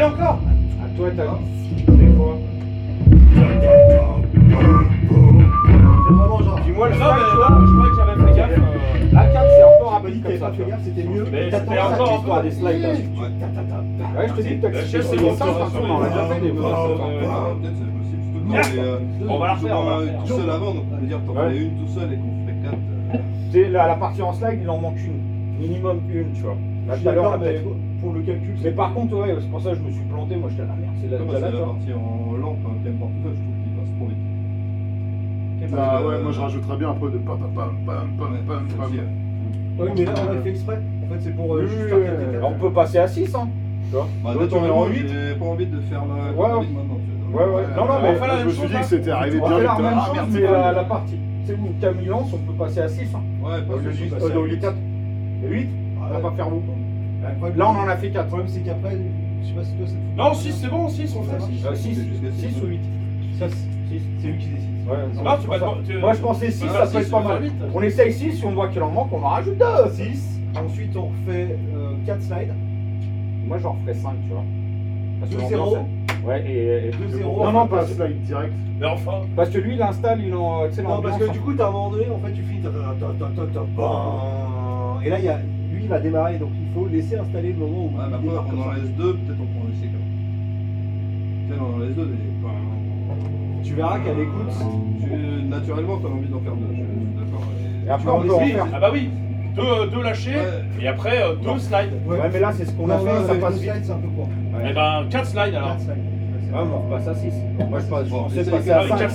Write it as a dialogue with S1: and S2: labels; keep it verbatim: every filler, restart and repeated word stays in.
S1: encore.
S2: À toi, t'as des fois.
S3: C'est vraiment genre.
S2: Puis moi, le
S1: Non,
S2: slide,
S1: mais
S2: tu
S1: là,
S2: vois,
S1: je croyais que j'avais fait gaffe. euh,
S2: la quatre, c'est encore
S3: Je me
S2: rapide
S3: dis,
S2: comme
S3: t'avais
S2: ça.
S3: pas fait gaffe, c'était mieux.
S1: Mais
S3: T'attends
S1: c'était
S3: ça,
S1: encore un
S2: L'histoire
S1: peu.
S2: des slides là.
S4: Ouais.
S2: Ouais, je te dis que
S1: La
S2: t'as
S1: chaise,
S2: c'est
S1: c'est
S2: les
S1: bon,
S2: sens,
S1: ça,
S2: on en a déjà fait des
S4: Ouais,
S2: fois.
S4: ouais, peut-être c'est possible. Surtout que
S1: Merde.
S4: on est, euh,
S1: On va la
S4: toujours,
S1: refaire, on va la
S4: euh,
S1: refaire.
S4: tout seul avant, donc on peut dire t'en
S2: Ouais.
S4: fais une tout seul et qu'on ferait quatre. euh,
S2: Tu sais, la, la partie en slide, il en manque une. Minimum une, tu vois.
S3: Je
S2: Là,
S3: suis
S2: tout à l'heure,
S3: d'accord,
S2: là,
S3: mais
S2: t'avais-
S3: pour le calcul,
S2: Mais par contre, ouais, c'est pour ça que je me suis planté. Moi, j'étais à la merde. C'est la,
S4: Ouais, moi,
S2: déjà là,
S4: c'est la
S2: toi.
S4: partie en lampe, hein, qui porte tout seul, je trouve qu'il passe trop vite.
S5: Bah
S4: Euh,
S5: ouais, moi je rajouterais bien un peu de pam pam pam pam pam
S4: Ouais,
S5: pam pam.
S4: celle-ci, ouais.
S3: Oui, mais là, on a fait exprès. En fait, c'est pour euh,
S2: Oui,
S3: juste
S2: oui,
S3: faire
S2: oui,
S3: quatre et
S2: oui.
S3: quatre.
S2: On peut passer à six, hein. Tu vois.
S4: Bah,
S2: L'autre, on est en
S4: naturellement,
S2: huit.
S4: j'ai pas envie de faire la
S2: Ouais,
S4: la
S2: ouais.
S4: vide maintenant. tu vois.
S2: Ouais, ouais. Non, non, mais
S1: on fait la
S5: je
S1: même
S5: me suis
S1: chose,
S5: dit
S1: là.
S5: que c'était arrivé
S2: on
S5: bien
S2: fait la
S5: vite.
S2: même
S5: Ah,
S2: chose,
S5: merde,
S2: mais
S5: c'est
S2: la,
S5: pas
S2: la partie. Tu sais, où Camille Lance, on peut passer à six. Hein.
S4: Ouais, pas
S2: Au lieu
S4: de
S2: de
S4: soucis.
S2: au lieu de quatre. huit, on va pas faire beaucoup. Là, on en a fait
S3: Le
S2: quatre.
S3: problème, c'est qu'après, je sais pas si toi, c'est.
S1: Non, six, c'est bon, six, on fait six.
S2: Euh, six,
S4: jusqu'à six,
S2: six ou huit.
S3: Ça, c'est c'est lui qui décide.
S2: Ouais,
S1: Non, tu vas
S2: ça.
S1: tu-
S2: Moi, je pensais six,
S1: Ah,
S2: ça peut
S1: six,
S2: être pas
S1: on va
S2: mal.
S1: vite.
S2: On essaye six, si on voit qu'il en manque, on en rajoute deux.
S3: six. Ensuite, on refait quatre slides.
S2: Moi, j'en referais cinq, tu vois. Parce que
S3: deux
S2: l'ambiance,
S3: zéro.
S2: elle- Ouais, et. et-
S3: deux zéro.
S2: Non, non,
S5: pas
S2: parce,
S5: slide direct.
S1: Mais enfin.
S2: parce que lui, il installe, il en. Tu sais,
S3: Non, parce que
S2: l'ambiance.
S3: du coup, t'as un moment donné, en fait, tu finis. ta- ta- ta- ta- ta- ta- Et là, il y a... lui, il va démarrer, donc il faut laisser installer le moment où
S4: Ouais, mais
S3: il démarre
S4: après,
S3: comme
S4: on en
S3: ça.
S4: laisse deux, peut-être on peut en laisser quatre. Tiens, on en laisse deux, mais.
S3: Tu verras qu'à l'écoute,
S4: Tu- Naturellement, t'as envie d'en faire deux, je suis d'accord.
S2: Et après,
S3: Tu
S2: on
S3: vas
S2: peut en
S3: laisser-
S2: faire.
S1: Ah bah oui. Deux, deux lâchés,
S4: Ouais.
S1: et après euh, deux slides.
S2: Ouais, mais là, c'est ce qu'on a
S3: Non,
S2: fait,
S3: non,
S2: ça
S3: avec
S2: passe
S3: le
S2: vite.
S3: slide, c'est un peu court.
S1: Et ben quatre slides alors.
S3: quatre slides.
S2: Ouais, mais on repasse à six. Moi, je, pense- je
S4: Bon,
S2: pensais
S4: essaye
S2: passer
S4: quatre
S2: à
S1: slides.
S2: cinq.